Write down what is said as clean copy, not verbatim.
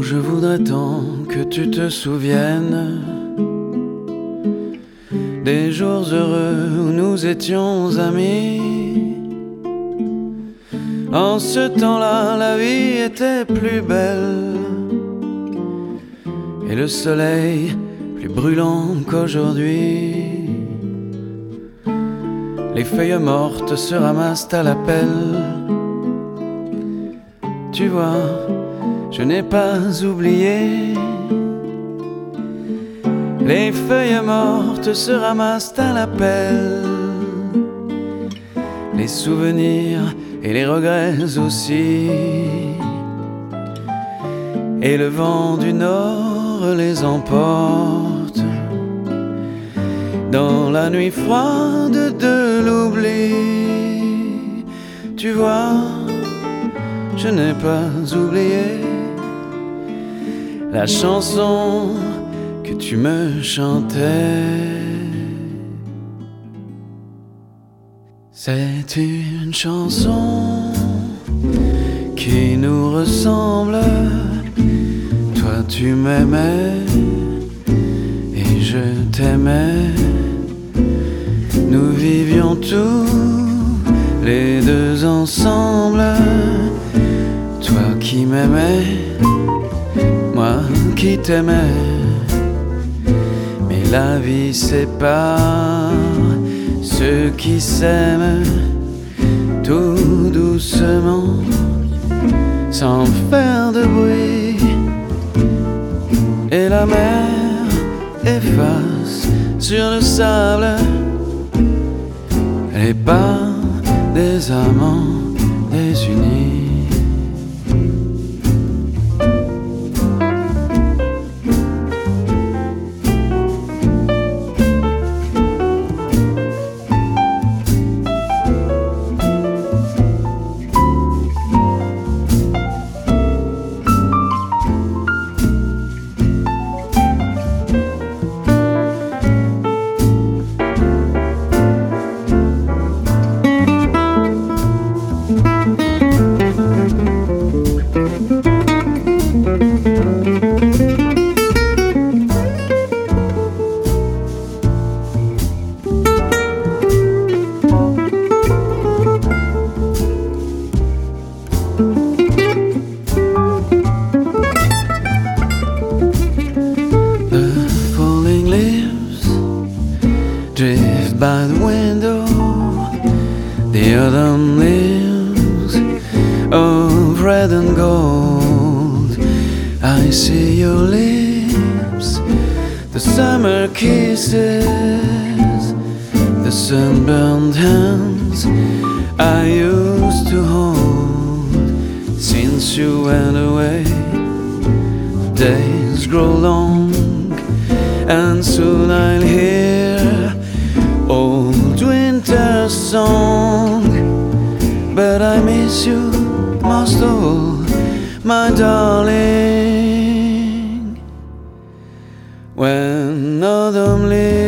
je voudrais tant que tu te souviennes des jours heureux où nous étions amis. En ce temps-là, la vie était plus belle et le soleil plus brûlant qu'aujourd'hui. Les feuilles mortes se ramassent à la pelle. Tu vois, je n'ai pas oublié. Les feuilles mortes se ramassent à la pelle. Les souvenirs et les regrets aussi. Et le vent du nord les emporte dans la nuit froide de l'oubli. Tu vois, je n'ai pas oublié la chanson que tu me chantais. C'est une chanson qui nous ressemble. Toi tu m'aimais et je t'aimais. Nous vivions tous les deux ensemble. Toi qui m'aimais, moi qui t'aimais. Mais la vie sépare ceux qui s'aiment tout doucement, sans faire de bruit. Et la mer efface sur le sable les pas des amants désunis. Drift by the window, the autumn leaves of red and gold. I see your lips, the summer kisses, the sunburned hands I used to hold. Since you went away, the days grow long, and soon I'll hear old winter song. But I miss you most of all, my darling. When autumn leaves